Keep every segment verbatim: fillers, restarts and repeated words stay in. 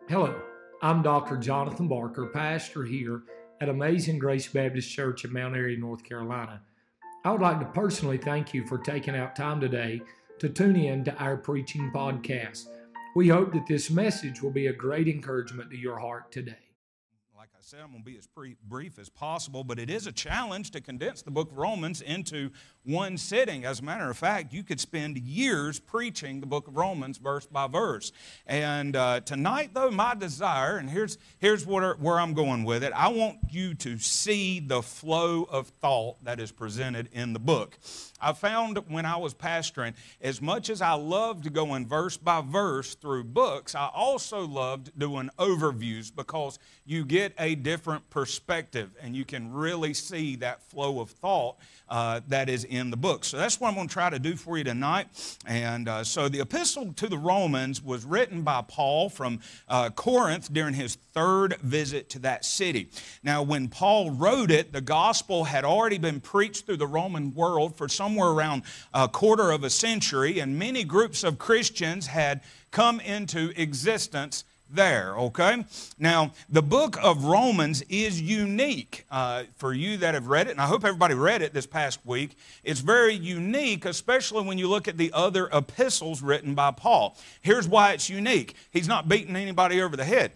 Hello, I'm Doctor Jonathan Barker, pastor here at Amazing Grace Baptist Church in Mount Airy, North Carolina. I would like to personally thank you for taking out time today to tune in to our preaching podcast. We hope that this message will be a great encouragement to your heart today. Like I said, I'm going to be as brief as possible, but it is a challenge to condense the book of Romans into one sitting. As a matter of fact, you could spend years preaching the book of Romans verse by verse. And uh, tonight, though, my desire, and here's, here's what, where I'm going with it, I want you to see the flow of thought that is presented in the book. I found when I was pastoring, as much as I loved going verse by verse through books, I also loved doing overviews because you get a different perspective and you can really see that flow of thought uh, that is in the book. So that's what I'm going to try to do for you tonight. And uh, so the epistle to the Romans was written by Paul from uh, Corinth during his third visit to that city. Now, when Paul wrote it, the gospel had already been preached through the Roman world for somewhere around a quarter of a century, and many groups of Christians had come into existence there, okay? Now, the book of Romans is unique uh, for you that have read it, and I hope everybody read it this past week. It's very unique, especially when you look at the other epistles written by Paul. Here's why it's unique. He's not beating anybody over the head.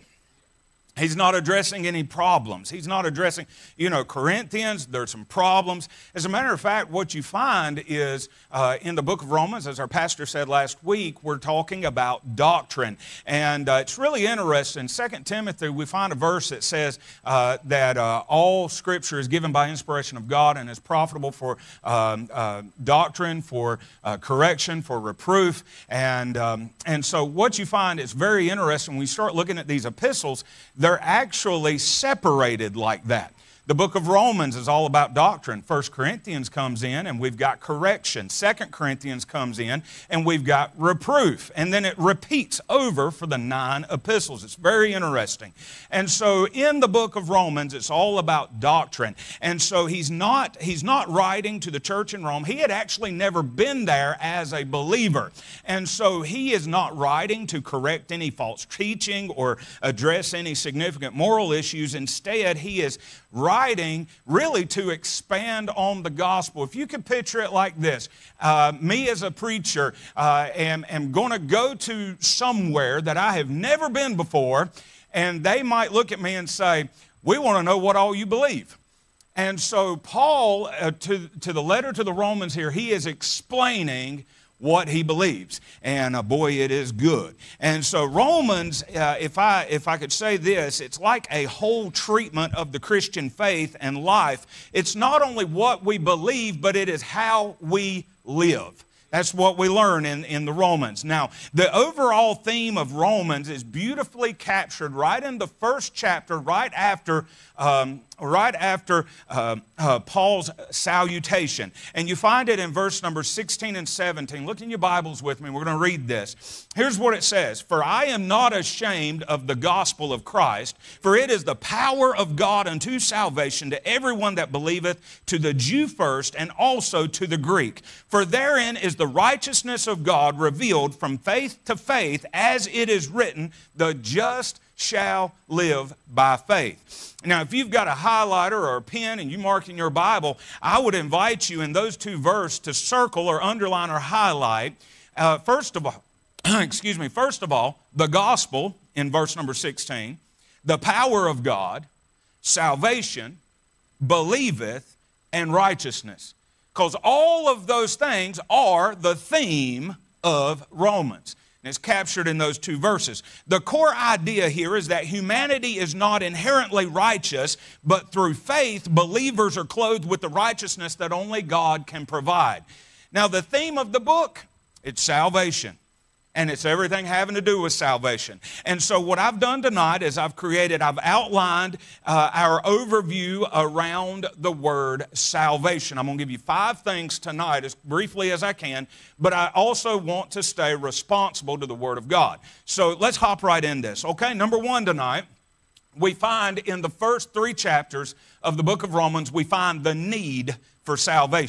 He's not addressing any problems. He's not addressing, you know, Corinthians, there's some problems. As a matter of fact, what you find is uh, in the book of Romans, as our pastor said last week, we're talking about doctrine. And uh, it's really interesting. In Second Timothy, we find a verse that says uh, that uh, all Scripture is given by inspiration of God and is profitable for um, uh, doctrine, for uh, correction, for reproof. And, um, and so what you find is very interesting when you start looking at these epistles. They're actually separated like that. The book of Romans is all about doctrine. First Corinthians comes in and we've got correction. Second Corinthians comes in and we've got reproof. And then it repeats over for the nine epistles. It's very interesting. And so in the book of Romans, it's all about doctrine. And so he's not, he's not writing to the church in Rome. He had actually never been there as a believer. And so he is not writing to correct any false teaching or address any significant moral issues. Instead, he is writing really to expand on the gospel. If you could picture it like this, uh, me as a preacher uh, am, am going to go to somewhere that I have never been before, and they might look at me and say, we want to know what all you believe. And so Paul, uh, to, to the letter to the Romans here, he is explaining what he believes. And uh, boy, it is good. And so Romans, uh, if I if I could say this, it's like a whole treatment of the Christian faith and life. It's not only what we believe, but it is how we live. That's what we learn in, in the Romans. Now, the overall theme of Romans is beautifully captured right in the first chapter, right after um, right after uh, uh, Paul's salutation. And you find it in verse number sixteen and seventeen. Look in your Bibles with me. We're going to read this. Here's what it says. For I am not ashamed of the gospel of Christ, for it is the power of God unto salvation to everyone that believeth, to the Jew first, and also to the Greek. For therein is the righteousness of God revealed from faith to faith, as it is written, the just shall live by faith. Now, if you've got a highlighter or a pen and you mark in your Bible, I would invite you in those two verses to circle or underline or highlight, uh, first of all, excuse me, first of all, the gospel in verse number sixteen, the power of God, salvation, believeth, and righteousness. Because all of those things are the theme of Romans. And it's captured in those two verses. The core idea here is that humanity is not inherently righteous, but through faith, believers are clothed with the righteousness that only God can provide. Now, the theme of the book, it's salvation. And it's everything having to do with salvation. And so what I've done tonight is I've created, I've outlined uh, our overview around the word salvation. I'm going to give you five things tonight as briefly as I can, but I also want to stay responsible to the Word of God. So let's hop right in this. Okay, number one tonight, we find in the first three chapters of the book of Romans, we find the need for salvation.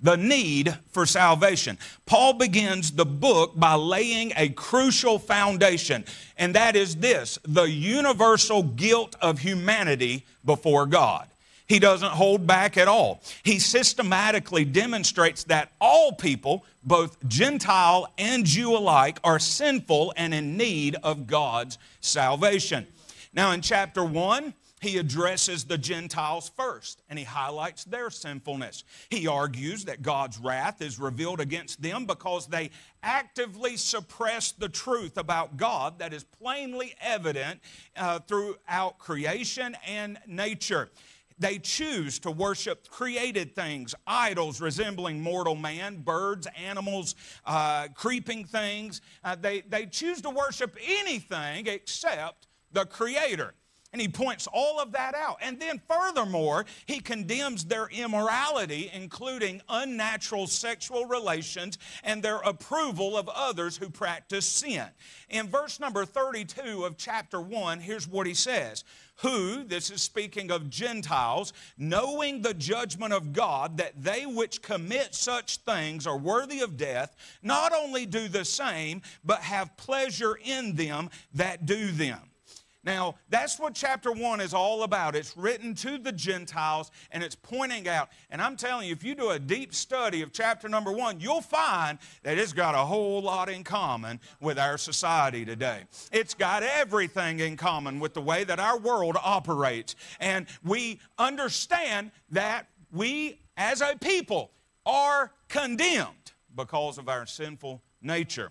the need for salvation. Paul begins the book by laying a crucial foundation, and that is this: the universal guilt of humanity before God. He doesn't hold back at all. He systematically demonstrates that all people, both Gentile and Jew alike, are sinful and in need of God's salvation. Now in chapter one, he addresses the Gentiles first, and he highlights their sinfulness. He argues that God's wrath is revealed against them because they actively suppress the truth about God that is plainly evident uh, throughout creation and nature. They choose to worship created things, idols resembling mortal man, birds, animals, uh, creeping things. Uh, they, they choose to worship anything except the Creator. And he points all of that out. And then furthermore, he condemns their immorality, including unnatural sexual relations and their approval of others who practice sin. In verse number thirty-two of chapter one, here's what he says: who, this is speaking of Gentiles, knowing the judgment of God, that they which commit such things are worthy of death, not only do the same, but have pleasure in them that do them. Now, that's what chapter one is all about. It's written to the Gentiles, and it's pointing out. And I'm telling you, if you do a deep study of chapter number one, you'll find that it's got a whole lot in common with our society today. It's got everything in common with the way that our world operates. And we understand that we, as a people, are condemned because of our sinful nature.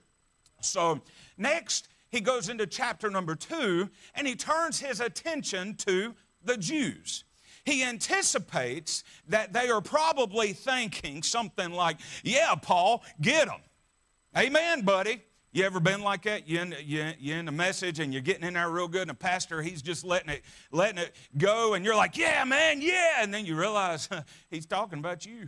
So, next, he goes into chapter number two, and he turns his attention to the Jews. He anticipates that they are probably thinking something like, yeah, Paul, get them. Amen, buddy. You ever been like that? You're in, you, you're in the message and you're getting in there real good, and the pastor, he's just letting it, letting it go, and you're like, yeah, man, yeah. And then you realize he's talking about you.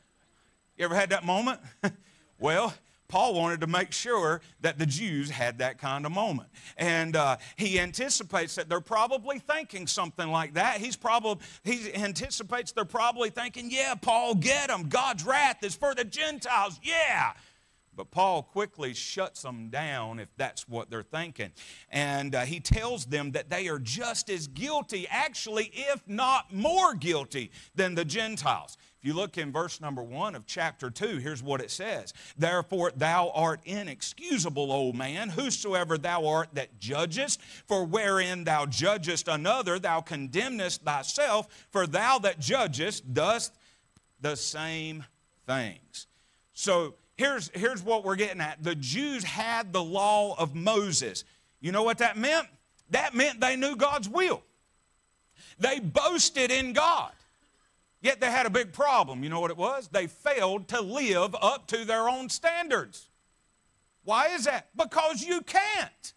You ever had that moment? Well, Paul wanted to make sure that the Jews had that kind of moment. And uh, he anticipates that they're probably thinking something like that. He's probably, he anticipates they're probably thinking, yeah, Paul, get them. God's wrath is for the Gentiles. Yeah. But Paul quickly shuts them down if that's what they're thinking. And uh, he tells them that they are just as guilty, actually, if not more guilty than the Gentiles. If you look in verse number one of chapter two, here's what it says. Therefore thou art inexcusable, O man, whosoever thou art that judgest, for wherein thou judgest another, thou condemnest thyself, for thou that judgest dost the same things. So here's, here's what we're getting at. The Jews had the law of Moses. You know what that meant? That meant they knew God's will. They boasted in God. Yet they had a big problem. You know what it was? They failed to live up to their own standards. Why is that? Because you can't.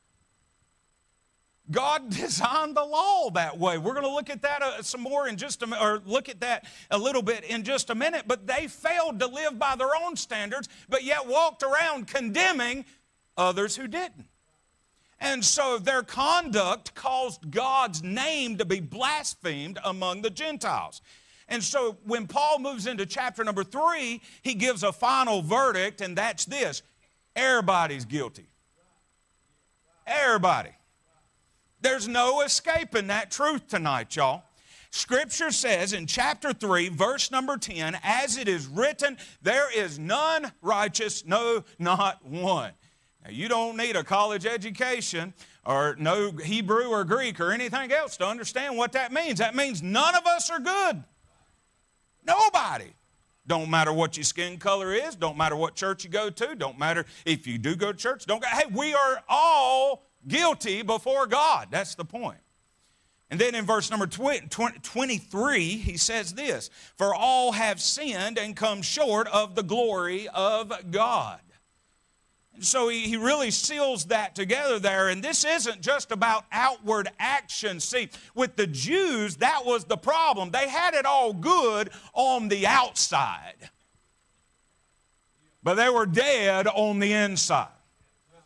God designed the law that way. We're going to look at that uh, some more in just a minute, or look at that a little bit in just a minute. But they failed to live by their own standards, but yet walked around condemning others who didn't. And so their conduct caused God's name to be blasphemed among the Gentiles. And so when Paul moves into chapter number three, he gives a final verdict, and that's this: everybody's guilty. Everybody. There's no escaping that truth tonight, y'all. Scripture says in chapter three, verse number ten, as it is written, there is none righteous, no, not one. Now, you don't need a college education or no Hebrew or Greek or anything else to understand what that means. That means none of us are good. Nobody. Don't matter what your skin color is. Don't matter what church you go to. Don't matter if you do go to church. Don't go. Hey, we are all guilty before God. That's the point. And then in verse number twenty-three, he says this: for all have sinned and come short of the glory of God. So he, he really seals that together there. And this isn't just about outward action. See, with the Jews, that was the problem. They had it all good on the outside, but they were dead on the inside.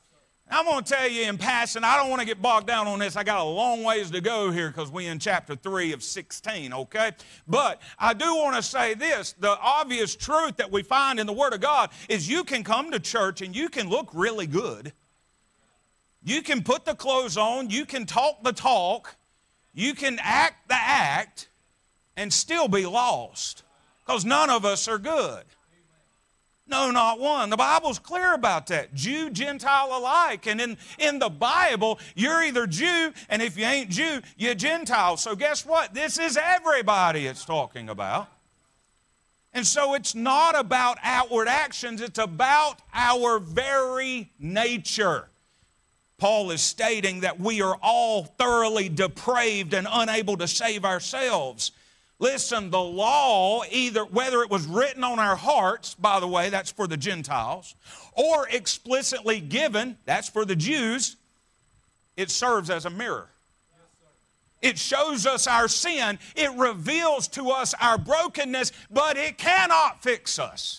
I'm going to tell you in passing, I don't want to get bogged down on this. I got a long ways to go here because we're in chapter three of sixteen, okay? But I do want to say this. The obvious truth that we find in the Word of God is you can come to church and you can look really good. You can put the clothes on. You can talk the talk. You can act the act and still be lost because none of us are good. No, not one. The Bible's clear about that. Jew, Gentile alike. And in, in the Bible, you're either Jew, and if you ain't Jew, you're Gentile. So guess what? This is everybody it's talking about. And so it's not about outward actions. It's about our very nature. Paul is stating that we are all thoroughly depraved and unable to save ourselves. Listen, the law, either whether it was written on our hearts, by the way, that's for the Gentiles, or explicitly given, that's for the Jews, it serves as a mirror. It shows us our sin. It reveals to us our brokenness, but it cannot fix us.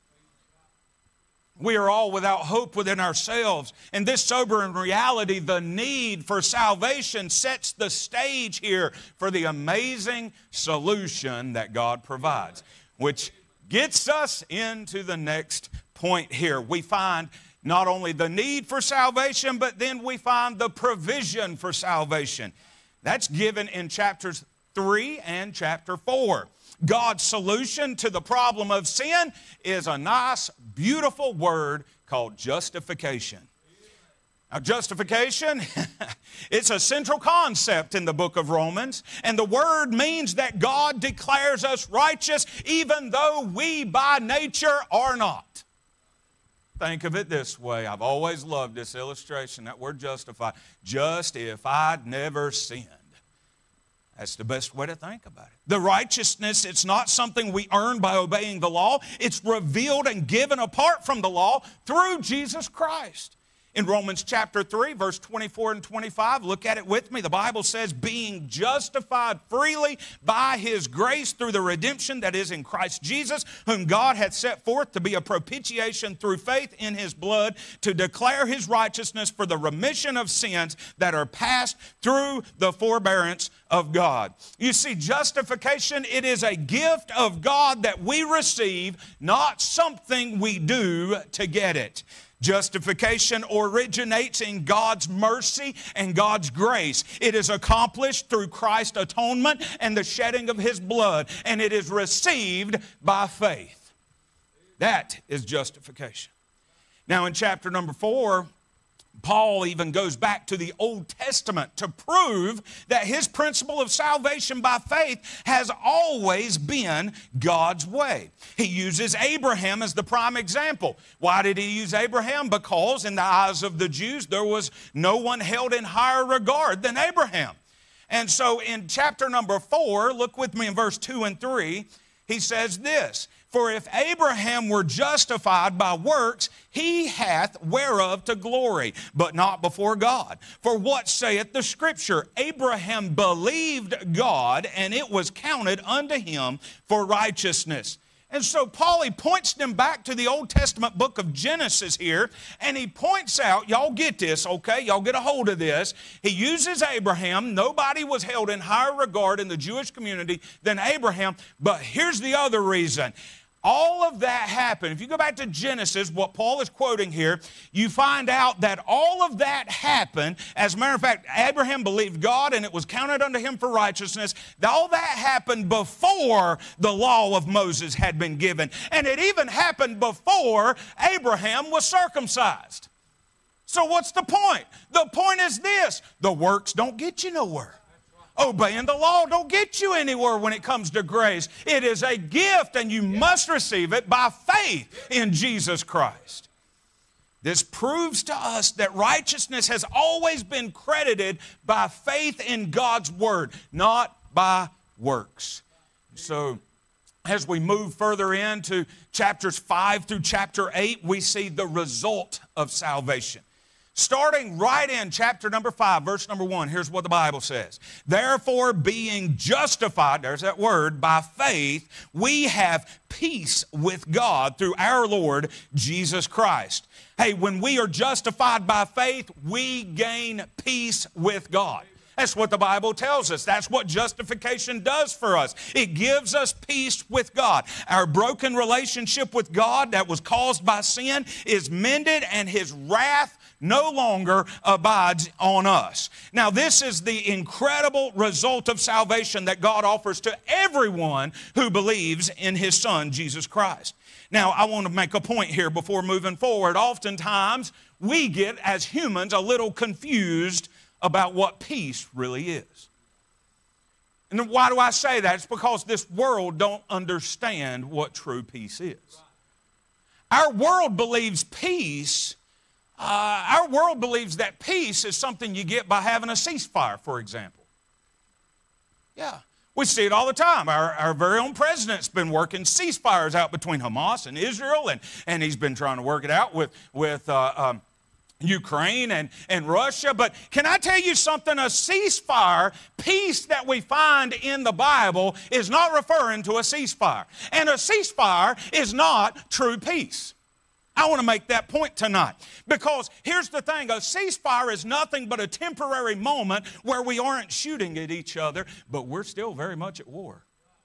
We are all without hope within ourselves. And this sobering reality, the need for salvation, sets the stage here for the amazing solution that God provides, which gets us into the next point here. We find not only the need for salvation, but then we find the provision for salvation. That's given in chapters three and chapter four. God's solution to the problem of sin is a nice, beautiful word called justification. Now, justification, it's a central concept in the book of Romans, and the word means that God declares us righteous even though we by nature are not. Think of it this way. I've always loved this illustration, that word justify. Just if I'd never sinned. That's the best way to think about it. The righteousness, it's not something we earn by obeying the law. It's revealed and given apart from the law through Jesus Christ. In Romans chapter three, verse twenty-four and twenty-five, look at it with me. The Bible says, being justified freely by His grace through the redemption that is in Christ Jesus, whom God hath set forth to be a propitiation through faith in His blood, to declare His righteousness for the remission of sins that are passed through the forbearance of God. You see, justification, it is a gift of God that we receive, not something we do to get it. Justification originates in God's mercy and God's grace. It is accomplished through Christ's atonement and the shedding of His blood, and it is received by faith. That is justification. Now in chapter number four, Paul even goes back to the Old Testament to prove that his principle of salvation by faith has always been God's way. He uses Abraham as the prime example. Why did he use Abraham? Because in the eyes of the Jews, there was no one held in higher regard than Abraham. And so in chapter number four, look with me in verse two and three, he says this, for if Abraham were justified by works, he hath whereof to glory, but not before God. For what saith the Scripture? Abraham believed God, and it was counted unto him for righteousness. And so Paul, he points them back to the Old Testament book of Genesis here, and he points out, y'all get this, okay? Y'all get a hold of this. He uses Abraham. Nobody was held in higher regard in the Jewish community than Abraham, but here's the other reason. All of that happened. If you go back to Genesis, what Paul is quoting here, you find out that all of that happened. As a matter of fact, Abraham believed God and it was counted unto him for righteousness. All that happened before the law of Moses had been given. And it even happened before Abraham was circumcised. So what's the point? The point is this: the works don't get you nowhere. Obeying the law don't get you anywhere when it comes to grace. It is a gift, and you must receive it by faith in Jesus Christ. This proves to us that righteousness has always been credited by faith in God's Word, not by works. So, as we move further into chapters five through chapter eight, we see the result of salvation. Starting right in chapter number five, verse number one, here's what the Bible says. Therefore, being justified, there's that word, by faith, we have peace with God through our Lord Jesus Christ. Hey, when we are justified by faith, we gain peace with God. That's what the Bible tells us. That's what justification does for us. It gives us peace with God. Our broken relationship with God that was caused by sin is mended, and His wrath no longer abides on us. Now, this is the incredible result of salvation that God offers to everyone who believes in His Son, Jesus Christ. Now, I want to make a point here before moving forward. Oftentimes, we get, as humans, a little confused about what peace really is. And why do I say that? It's because this world don't understand what true peace is. Our world believes peace, uh, our world believes that peace is something you get by having a ceasefire, for example. Yeah, we see it all the time. Our, our very own president's been working ceasefires out between Hamas and Israel, and, and he's been trying to work it out with, with uh, um, Ukraine and, and Russia. But can I tell you something? A ceasefire, peace that we find in the Bible, is not referring to a ceasefire. And a ceasefire is not true peace. I want to make that point tonight. Because here's the thing, a ceasefire is nothing but a temporary moment where we aren't shooting at each other, but we're still very much at war.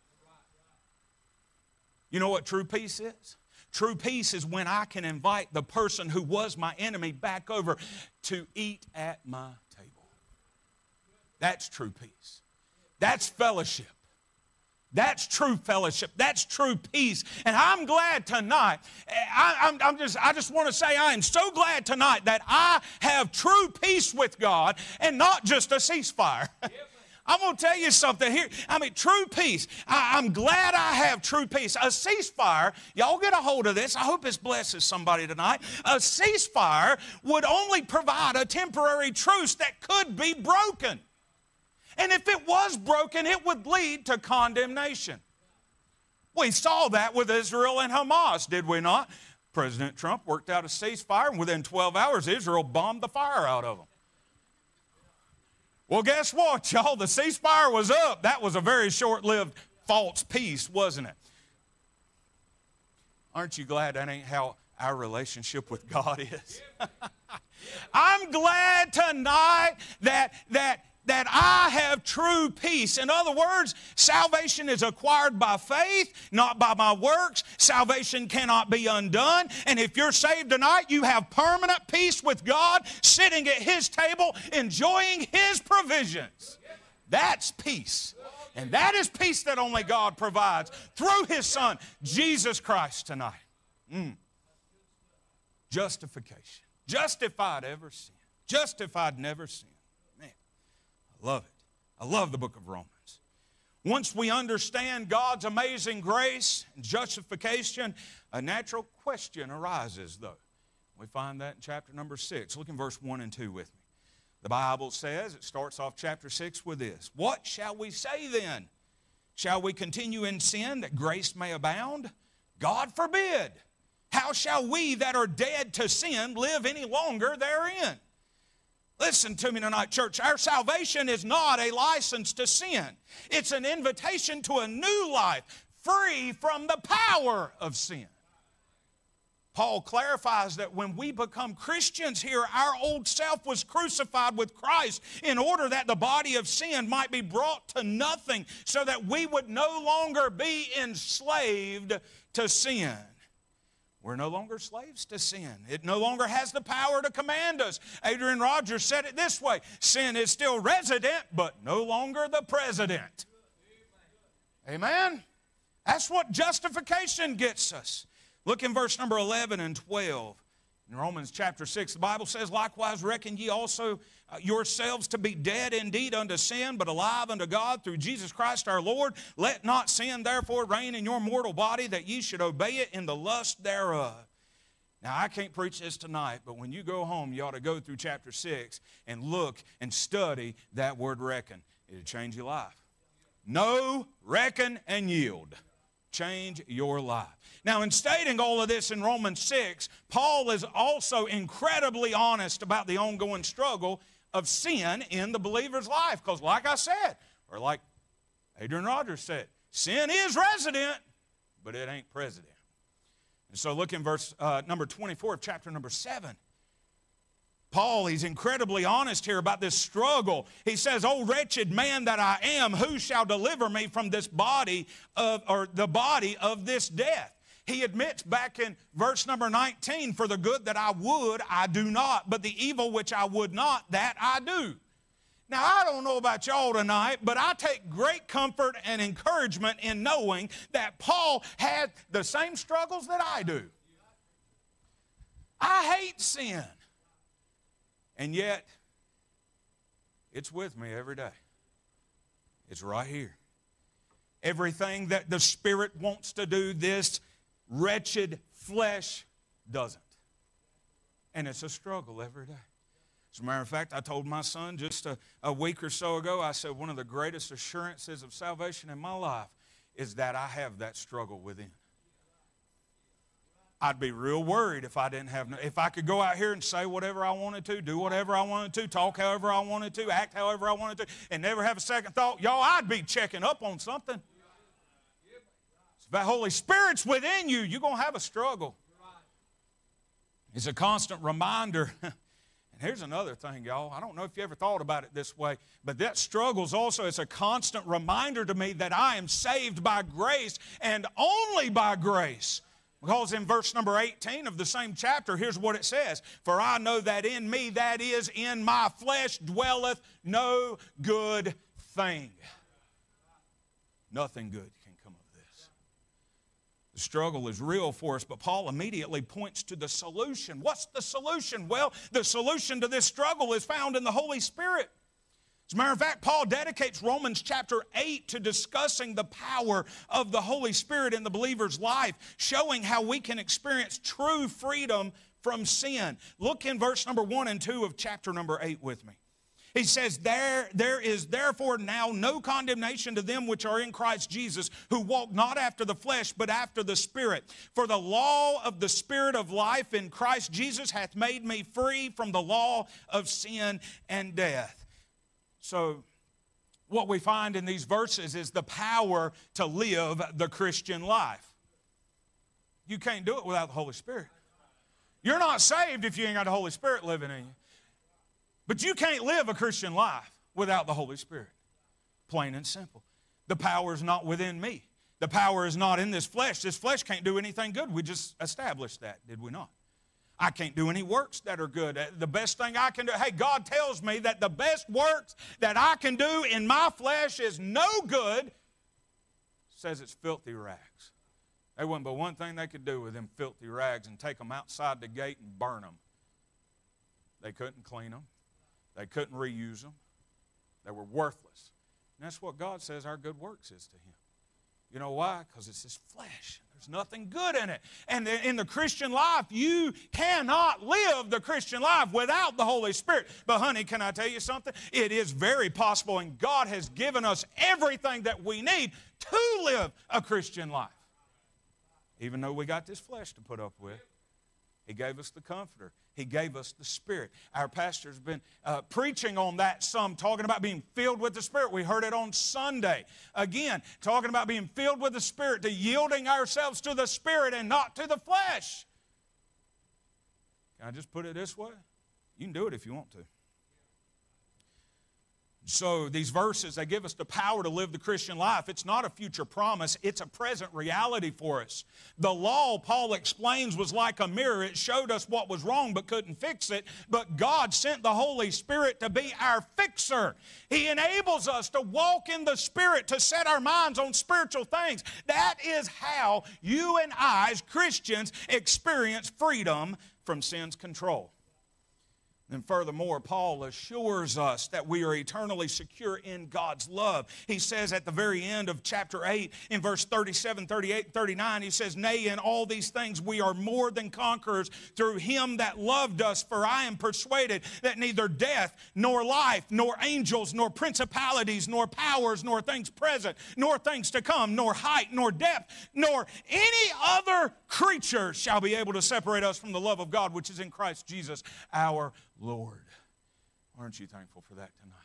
You know what true peace is? True peace is when I can invite the person who was my enemy back over to eat at my table. That's true peace. That's fellowship. That's true fellowship. That's true peace. And I'm glad tonight, I, I'm, I'm just, I just want to say I am so glad tonight that I have true peace with God and not just a ceasefire. I'm going to tell you something here. I mean, true peace. I, I'm glad I have true peace. A ceasefire, y'all get a hold of this. I hope this blesses somebody tonight. A ceasefire would only provide a temporary truce that could be broken. And if it was broken, it would lead to condemnation. We saw that with Israel and Hamas, did we not? President Trump worked out a ceasefire, and within twelve hours, Israel bombed the fire out of them. Well, guess what, y'all? The ceasefire was up. That was a very short-lived false peace, wasn't it? Aren't you glad that ain't how our relationship with God is? I'm glad tonight that, that, that I have true peace. In other words, salvation is acquired by faith, not by my works. Salvation cannot be undone. And if you're saved tonight, you have permanent peace with God, sitting at His table, enjoying His provisions. That's peace. And that is peace that only God provides through His Son, Jesus Christ, tonight. Mm. Justification. Justified ever sin. Justified never sin. I love it. I love the book of Romans. Once we understand God's amazing grace and justification, a natural question arises, though. We find that in chapter number six. Look in verse one and two with me. The Bible says, it starts off chapter six with this. What shall we say then? Shall we continue in sin that grace may abound? God forbid. How shall we that are dead to sin live any longer therein? Listen to me tonight, church. Our salvation is not a license to sin. It's an invitation to a new life, free from the power of sin. Paul clarifies that when we become Christians here, our old self was crucified with Christ in order that the body of sin might be brought to nothing, so that we would no longer be enslaved to sin. We're no longer slaves to sin. It no longer has the power to command us. Adrian Rogers said it this way: sin is still resident, but no longer the president. Amen? That's what justification gets us. Look in verse number eleven and twelve. In Romans chapter six, the Bible says, likewise reckon ye also uh, yourselves to be dead indeed unto sin, but alive unto God through Jesus Christ our Lord. Let not sin therefore reign in your mortal body, that ye should obey it in the lust thereof. Now, I can't preach this tonight, but when you go home, you ought to go through chapter six and look and study that word reckon. It'll change your life. Know, reckon, and yield. change your life. Now, in stating all of this in Romans six, Paul is also incredibly honest about the ongoing struggle of sin in the believer's life. Because like I said, or like Adrian Rogers said, sin is resident, but it ain't president. And so look in verse uh, number twenty-four of chapter number seven. Paul, he's incredibly honest here about this struggle. He says, "O wretched man that I am, who shall deliver me from this body of, or the body of this death?" He admits back in verse number nineteen, "For the good that I would, I do not, but the evil which I would not, that I do." Now, I don't know about y'all tonight, but I take great comfort and encouragement in knowing that Paul had the same struggles that I do. I hate sin. And yet, it's with me every day. It's right here. Everything that the Spirit wants to do, this wretched flesh doesn't. And it's a struggle every day. As a matter of fact, I told my son just a, a week or so ago, I said one of the greatest assurances of salvation in my life is that I have that struggle within. I'd be real worried if I didn't have, no, if I could go out here and say whatever I wanted to, do whatever I wanted to, talk however I wanted to, act however I wanted to, and never have a second thought, y'all, I'd be checking up on something. If that Holy Spirit's within you, you're going to have a struggle. It's a constant reminder. And here's another thing, y'all. I don't know if you ever thought about it this way, but that struggle's also, it's a constant reminder to me that I am saved by grace and only by grace. Because in verse number eighteen of the same chapter, here's what it says. "For I know that in me, that is, in my flesh, dwelleth no good thing." Nothing good can come of this. The struggle is real for us, but Paul immediately points to the solution. What's the solution? Well, the solution to this struggle is found in the Holy Spirit. As a matter of fact, Paul dedicates Romans chapter eight to discussing the power of the Holy Spirit in the believer's life, showing how we can experience true freedom from sin. Look in verse number one and two of chapter number eight with me. He says, there, there is therefore now no condemnation to them which are in Christ Jesus, who walk not after the flesh, but after the Spirit. For the law of the Spirit of life in Christ Jesus hath made me free from the law of sin and death. So what we find in these verses is the power to live the Christian life. You can't do it without the Holy Spirit. You're not saved if you ain't got the Holy Spirit living in you. But you can't live a Christian life without the Holy Spirit. Plain and simple. The power is not within me. The power is not in this flesh. This flesh can't do anything good. We just established that, did we not? I can't do any works that are good. The best thing I can do, hey, God tells me that the best works that I can do in my flesh is no good. Says it's filthy rags. There wasn't but one thing they could do with them filthy rags and take them outside the gate and burn them. They couldn't clean them. They couldn't reuse them. They were worthless. And that's what God says our good works is to Him. You know why? Because it's His flesh. There's nothing good in it. And in the Christian life, you cannot live the Christian life without the Holy Spirit. But honey, can I tell you something? It is very possible, and God has given us everything that we need to live a Christian life. Even though we got this flesh to put up with, He gave us the Comforter. He gave us the Spirit. Our pastor's been uh, preaching on that some, talking about being filled with the Spirit. We heard it on Sunday. Again, talking about being filled with the Spirit, to yielding ourselves to the Spirit and not to the flesh. Can I just put it this way? You can do it if you want to. So these verses, they give us the power to live the Christian life. It's not a future promise. It's a present reality for us. The law, Paul explains, was like a mirror. It showed us what was wrong but couldn't fix it. But God sent the Holy Spirit to be our fixer. He enables us to walk in the Spirit, to set our minds on spiritual things. That is how you and I, as Christians, experience freedom from sin's control. And furthermore, Paul assures us that we are eternally secure in God's love. He says at the very end of chapter eight, in verse thirty-seven, thirty-eight, thirty-nine, he says, "Nay, in all these things we are more than conquerors through him that loved us. For I am persuaded that neither death, nor life, nor angels, nor principalities, nor powers, nor things present, nor things to come, nor height, nor depth, nor any other creature shall be able to separate us from the love of God, which is in Christ Jesus our Lord." Aren't you thankful for that tonight?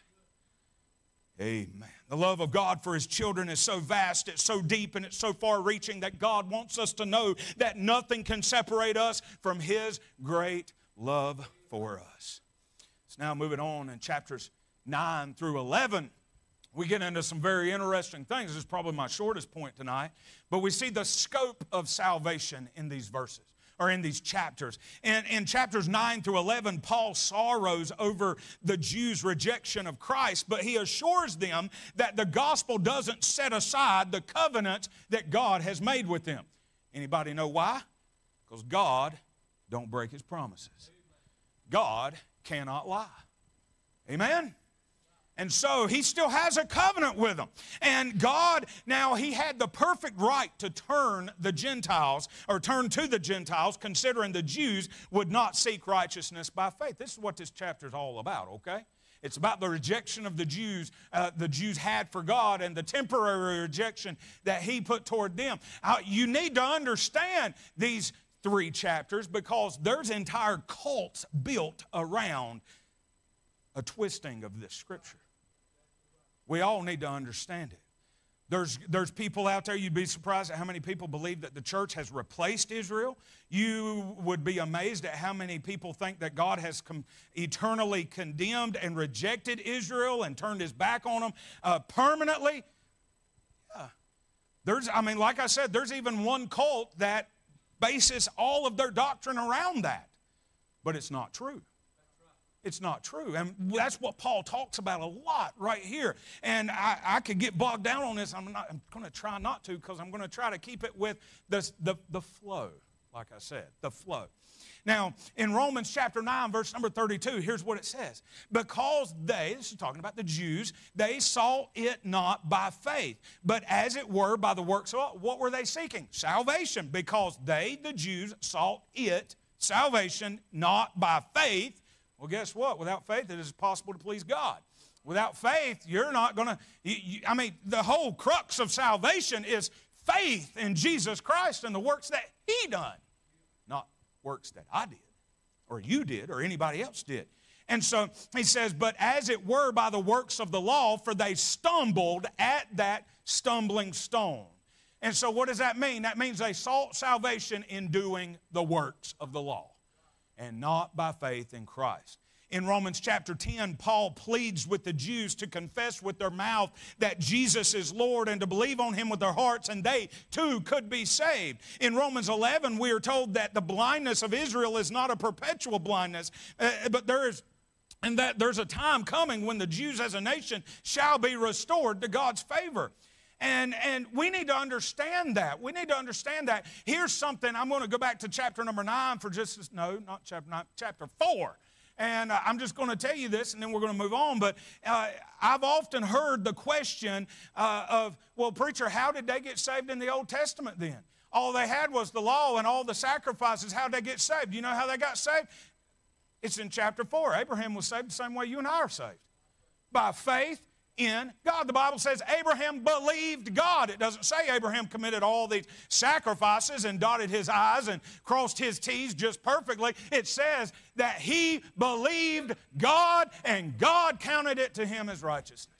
Amen. The love of God for His children is so vast, it's so deep, and it's so far-reaching that God wants us to know that nothing can separate us from His great love for us. So now moving on in chapters nine through eleven, we get into some very interesting things. This is probably my shortest point tonight, but we see the scope of salvation in these verses, or in these chapters. And in chapters nine through eleven, Paul sorrows over the Jews' rejection of Christ, but he assures them that the gospel doesn't set aside the covenant that God has made with them. Anybody know why? Because God don't break His promises. God cannot lie. Amen? And so He still has a covenant with them. And God, now He had the perfect right to turn the Gentiles, or turn to the Gentiles, considering the Jews would not seek righteousness by faith. This is what this chapter is all about, okay? It's about the rejection of the Jews, uh, the Jews had for God, and the temporary rejection that He put toward them. Uh, you need to understand these three chapters because there's entire cults built around a twisting of this Scripture. We all need to understand it. There's, there's people out there, you'd be surprised at how many people believe that the church has replaced Israel. You would be amazed at how many people think that God has com- eternally condemned and rejected Israel and turned His back on them uh, permanently. Yeah. There's, I mean, like I said, there's even one cult that bases all of their doctrine around that. But it's not true. It's not true. And that's what Paul talks about a lot right here. And I, I could get bogged down on this. I'm, not, I'm going to try not to because I'm going to try to keep it with this, the, the flow, like I said, the flow. Now, in Romans chapter nine, verse number thirty-two, here's what it says. Because they, this is talking about the Jews, they sought it not by faith, but as it were by the works of, what were they seeking? Salvation. Because they, the Jews, sought it, salvation, not by faith. Well, guess what? Without faith, it is possible to please God. Without faith, you're not going to, I mean, the whole crux of salvation is faith in Jesus Christ and the works that He done, not works that I did, or you did, or anybody else did. And so he says, but as it were by the works of the law, for they stumbled at that stumbling stone. And so what does that mean? That means they sought salvation in doing the works of the law, and not by faith in Christ. In Romans chapter ten, Paul pleads with the Jews to confess with their mouth that Jesus is Lord and to believe on Him with their hearts, and they too could be saved. In Romans eleven, we are told that the blindness of Israel is not a perpetual blindness, uh, but there is, and that there's a time coming when the Jews as a nation shall be restored to God's favor. And, and we need to understand that. We need to understand that. Here's something. I'm going to go back to chapter number nine for just, no, not chapter nine, chapter four. And uh, I'm just going to tell you this, and then we're going to move on. But uh, I've often heard the question uh, of, well, preacher, how did they get saved in the Old Testament then? All they had was the law and all the sacrifices. How did they get saved? Do you know how they got saved? It's in chapter four. Abraham was saved the same way you and I are saved. By faith in God. The Bible says Abraham believed God. It doesn't say Abraham committed all these sacrifices and dotted his I's and crossed his T's just perfectly. It says that he believed God and God counted it to him as righteousness.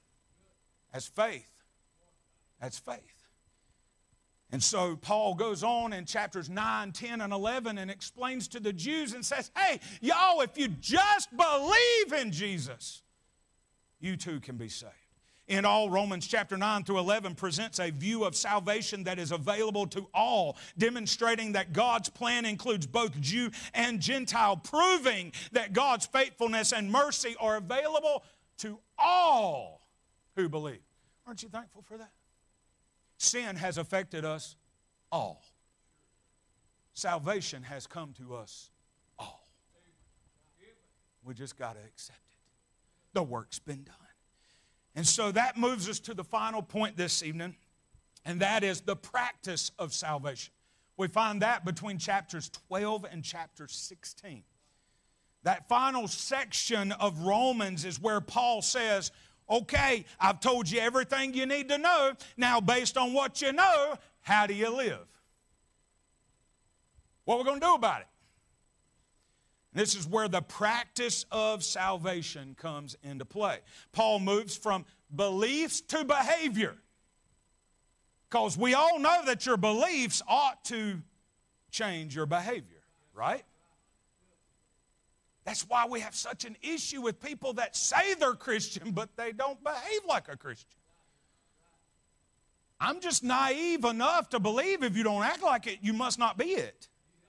As faith. As faith. And so Paul goes on in chapters nine, ten, and eleven and explains to the Jews and says, hey, y'all, if you just believe in Jesus, you too can be saved. In all, Romans chapter nine through eleven presents a view of salvation that is available to all, demonstrating that God's plan includes both Jew and Gentile, proving that God's faithfulness and mercy are available to all who believe. Aren't you thankful for that? Sin has affected us all. Salvation has come to us all. We just got to accept it. The work's been done. And so that moves us to the final point this evening, and that is the practice of salvation. We find that between chapters twelve and chapter sixteen. That final section of Romans is where Paul says, okay, I've told you everything you need to know. Now, based on what you know, how do you live? What are we going to do about it? This is where the practice of salvation comes into play. Paul moves from beliefs to behavior. Because we all know that your beliefs ought to change your behavior, right? That's why we have such an issue with people that say they're Christian, but they don't behave like a Christian. I'm just naive enough to believe if you don't act like it, you must not be it.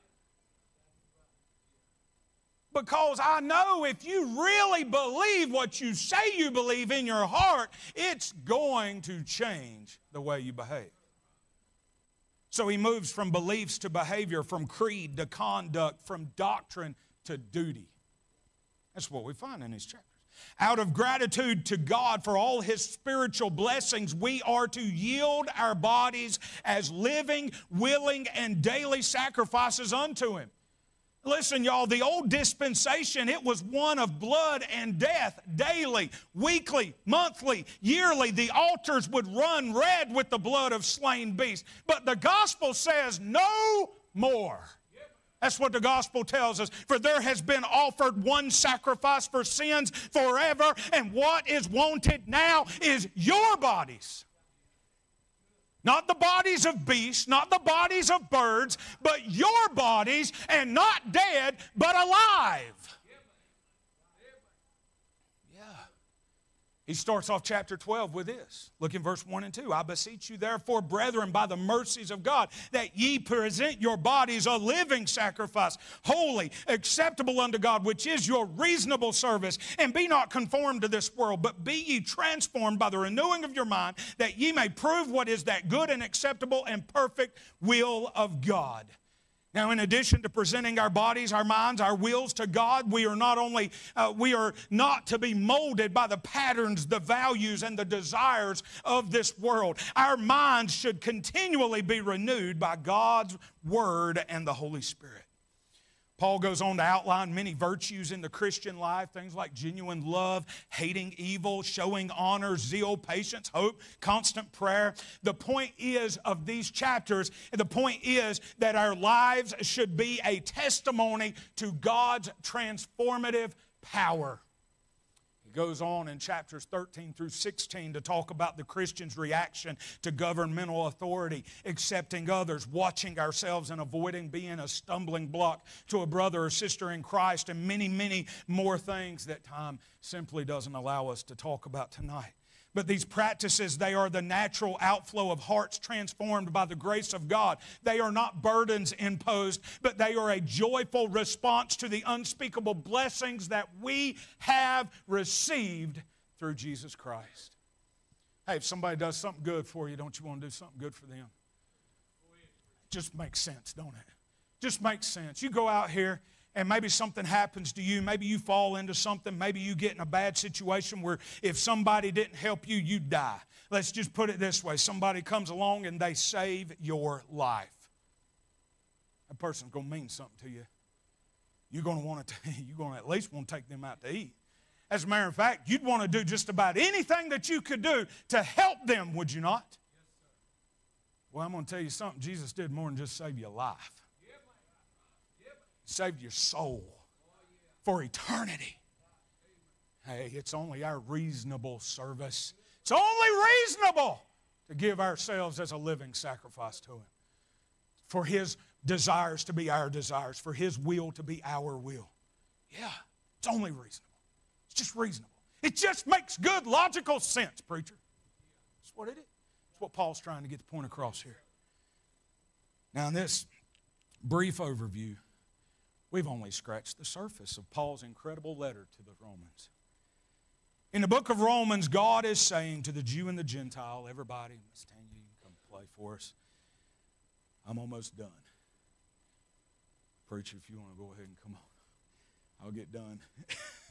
Because I know if you really believe what you say you believe in your heart, it's going to change the way you behave. So he moves from beliefs to behavior, from creed to conduct, from doctrine to duty. That's what we find in these chapters. Out of gratitude to God for all His spiritual blessings, we are to yield our bodies as living, willing, and daily sacrifices unto Him. Listen, y'all, the old dispensation, it was one of blood and death daily, weekly, monthly, yearly. The altars would run red with the blood of slain beasts. But the gospel says no more. That's what the gospel tells us. For there has been offered one sacrifice for sins forever, and what is wanted now is your bodies. Not the bodies of beasts, not the bodies of birds, but your bodies, and not dead, but alive. Yeah. He starts off chapter twelve with this. Look in verse one and two. I beseech you therefore, brethren, by the mercies of God, that ye present your bodies a living sacrifice, holy, acceptable unto God, which is your reasonable service. And be not conformed to this world, but be ye transformed by the renewing of your mind, that ye may prove what is that good and acceptable and perfect will of God. Now, in addition to presenting our bodies, our minds, our wills to God, we are not only, uh, we are not to be molded by the patterns, the values, and the desires of this world. Our minds should continually be renewed by God's Word and the Holy Spirit. Paul goes on to outline many virtues in the Christian life, things like genuine love, hating evil, showing honor, zeal, patience, hope, constant prayer. The point is of these chapters, the point is that our lives should be a testimony to God's transformative power. He goes on in chapters thirteen through sixteen to talk about the Christian's reaction to governmental authority, accepting others, watching ourselves, and avoiding being a stumbling block to a brother or sister in Christ, and many, many more things that time simply doesn't allow us to talk about tonight. But these practices, they are the natural outflow of hearts transformed by the grace of God. They are not burdens imposed, but they are a joyful response to the unspeakable blessings that we have received through Jesus Christ. Hey, if somebody does something good for you, don't you want to do something good for them? It just makes sense, don't it? Just makes sense. You go out here, and maybe something happens to you. Maybe you fall into something. Maybe you get in a bad situation where if somebody didn't help you, you'd die. Let's just put it this way. Somebody comes along and they save your life. That person's going to mean something to you. You're going to want to, you're going to at least want to take them out to eat. As a matter of fact, you'd want to do just about anything that you could do to help them, would you not? Yes, sir. Well, I'm going to tell you something. Jesus did more than just save your life. Saved your soul for eternity. Hey, it's only our reasonable service. It's only reasonable to give ourselves as a living sacrifice to Him. For His desires to be our desires. For His will to be our will. Yeah, it's only reasonable. It's just reasonable. It just makes good logical sense, preacher. That's what it is. That's what Paul's trying to get the point across here. Now, in this brief overview, we've only scratched the surface of Paul's incredible letter to the Romans. In the book of Romans, God is saying to the Jew and the Gentile, everybody, Miss Tanya, you can come play for us. I'm almost done. Preacher, if you want to go ahead and come on, I'll get done.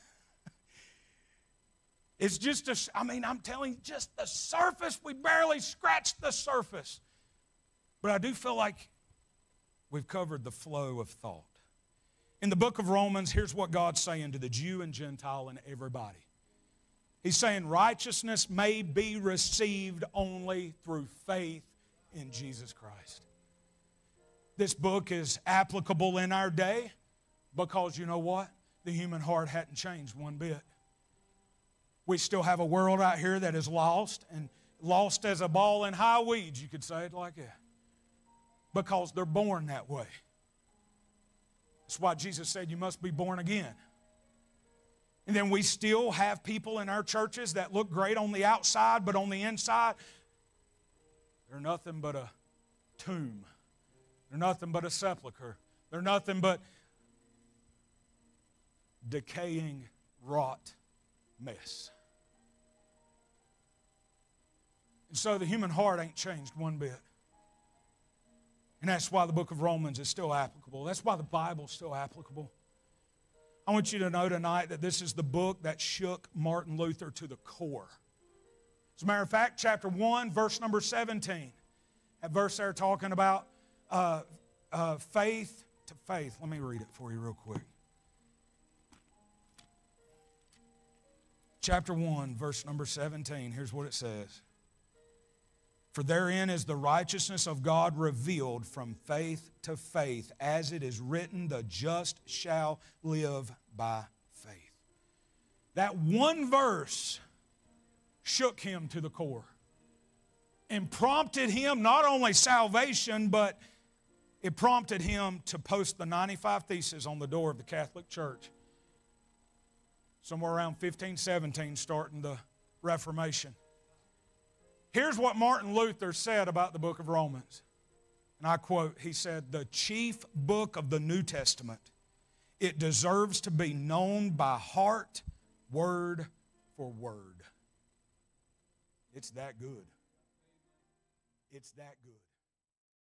It's just, a, I mean, I'm telling you, just the surface. We barely scratched the surface. But I do feel like we've covered the flow of thought. In the book of Romans, here's what God's saying to the Jew and Gentile and everybody. He's saying righteousness may be received only through faith in Jesus Christ. This book is applicable in our day because you know what? The human heart hadn't changed one bit. We still have a world out here that is lost, and lost as a ball in high weeds, you could say it like that, because they're born that way. That's why Jesus said you must be born again. And then we still have people in our churches that look great on the outside, but on the inside, they're nothing but a tomb. They're nothing but a sepulcher. They're nothing but decaying, rot mess. And so the human heart ain't changed one bit. And that's why the book of Romans is still applicable. That's why the Bible's still applicable. I want you to know tonight that this is the book that shook Martin Luther to the core. As a matter of fact, chapter one, verse number seventeen. That verse there talking about uh, uh, faith to faith. Let me read it for you real quick. Chapter one, verse number seventeen. Here's what it says. For therein is the righteousness of God revealed from faith to faith, as it is written, the just shall live by faith. That one verse shook him to the core and prompted him not only salvation, but it prompted him to post the ninety-five Theses on the door of the Catholic Church. Somewhere around fifteen seventeen, starting the Reformation. Here's what Martin Luther said about the book of Romans. And I quote, he said, the chief book of the New Testament, it deserves to be known by heart, word for word. It's that good. It's that good.